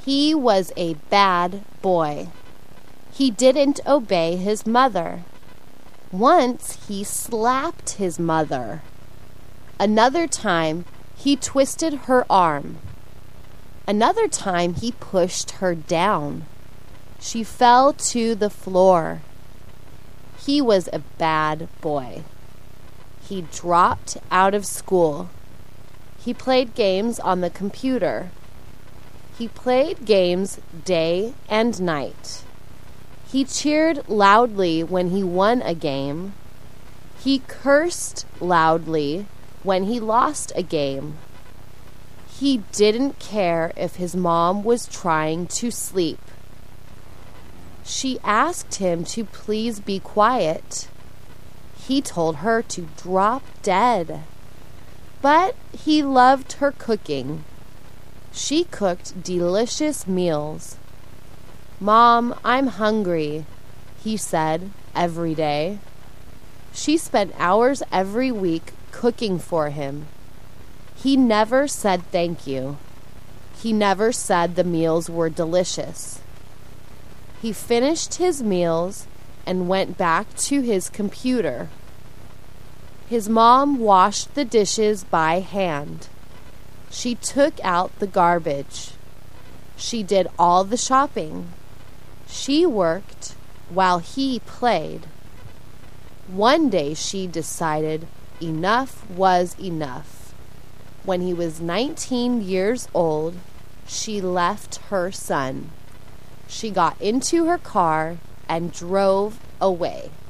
He was a bad boy. He didn't obey his mother. Once he slapped his mother. Another time he twisted her arm. Another time he pushed her down. She fell to the floor. He was a bad boy. He dropped out of school. He played games on the computer. He played games day and night. He cheered loudly when he won a game. He cursed loudly when he lost a game. He didn't care if his mom was trying to sleep. She asked him to please be quiet. He told her to drop dead. But he loved her cooking. She cooked delicious meals. "Mom, I'm hungry," he said every day. She spent hours every week cooking for him. He never said thank you. He never said the meals were delicious. He finished his meals and went back to his computer. His mom washed the dishes by hand. She took out the garbage. She did all the shopping. She worked while he played. One day she decided enough was enough. When he was 19 years old, she left her son. She got into her car and drove away.